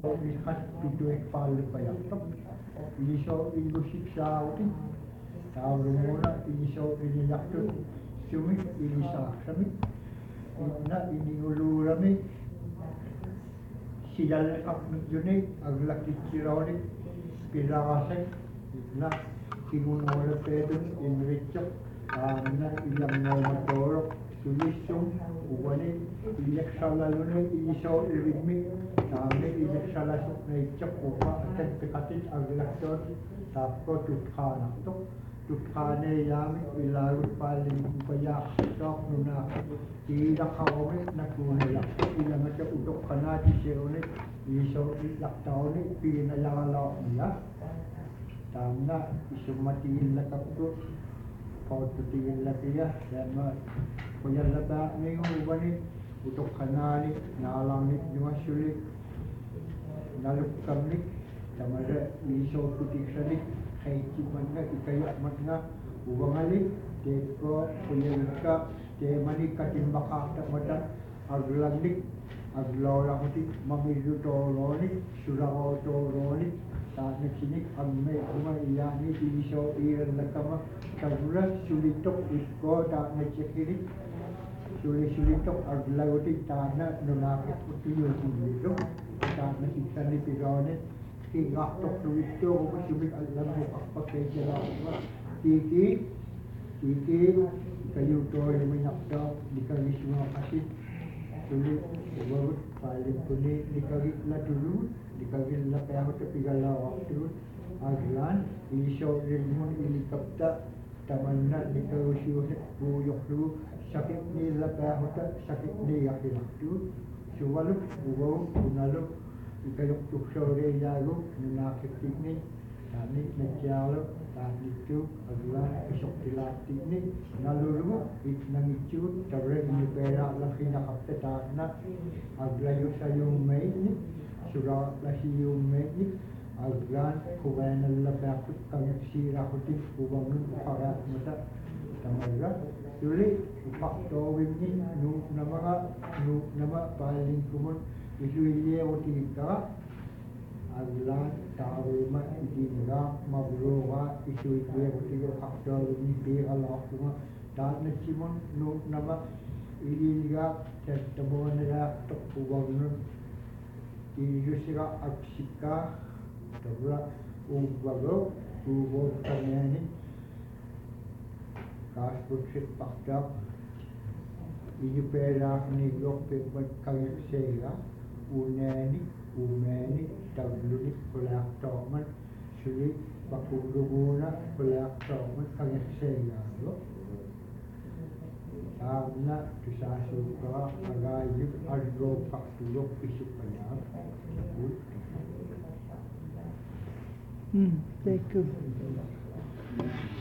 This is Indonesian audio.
iso ikat pitu palu payatok iso ingusik sauti tahu mula iso ini yaktu sumi ini sami ini ulu rami sidal kami juni aglak dikironi pilarasek na kimun mula pedun inricok na ilang motorok sulisung uwani ilek salalune iso ilimi kami ilek salasuk na icok upa akan pekatin aglak don tapos tutkana tutkane yami ilalut paling payak sok nuna tidak kawin na kunila ilang aja udok kana di serone iso ilak taone pinayalo niya tanda iso matiin la kapto pautu tiin la tiya sama kuya laba ngayon ubani udok kanani naalangit yung sulit nalukkamlik tamara iso putik-salik kay kiman nga ikayak mat nga uwangali teko punyalika te mani katimbakakta matan aglaglik aglaw kuti mamilu toloni surao toloni saat nagsinik amme umayani iso iran nakama kagura sulitok isko tak nagsikirik sulitok aglagutik tanah nunakit utiyo sulitok tak nasiksa ni pirone ingaktok itu masubik alam mo pakai jalan tiki kayu to yang menyakta dikali semua kasih sulit buat paling kuni dikali lah dulu dikali lah payah tapi kalau waktu aglan iso ilmu ilikapta tamanna dikali syuhud buyuk dulu sakit ni lah payah sakit ni akhir waktu suwalup buau unalup ikayok tuksore jago menakik ini kami menjalo tadi itu adalah esok dilatih ini nalulu nangicut terus ini berak lagi nak apa tanah aglayu sayung ini surah lasiyung ini aglan kuwen Allah bakut kami sirah putih kubangun parat mata tamaga dulu faktor ini nama paling kumun isu ini otika aglan tarima idinga mabrowa isu itu otika faktor ini biarlah semua dan nasimun nama idinga temuan adalah terkubangun isu sira aksika terus ubago kanyani kasut faktor ini perak ni lok pebat kayak saya umeni tagluni pelak toman sulit pakuluguna pelak toman kayak saya lo karena disasuka agayib argo paktulok isip penyap Thank you.